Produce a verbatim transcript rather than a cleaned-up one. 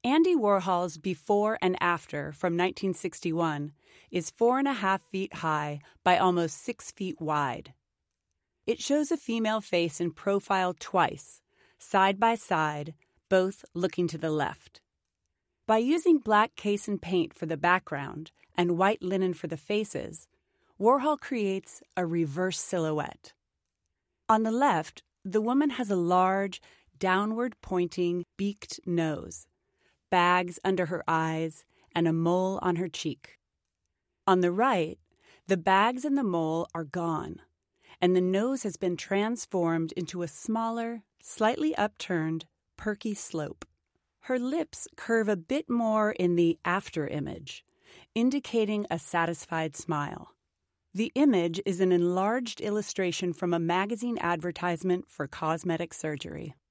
Andy Warhol's Before and After from nineteen sixty-one is four and a half feet high by almost six feet wide. It shows a female face in profile twice, side by side, both looking to the left. By using black case and paint for the background and white linen for the faces, Warhol creates a reverse silhouette. On the left, the woman has a large, downward-pointing, beaked nose, bags under her eyes, and a mole on her cheek. On the right, the bags and the mole are gone, and the nose has been transformed into a smaller, slightly upturned, perky slope. Her lips curve a bit more in the after image, indicating a satisfied smile. The image is an enlarged illustration from a magazine advertisement for cosmetic surgery.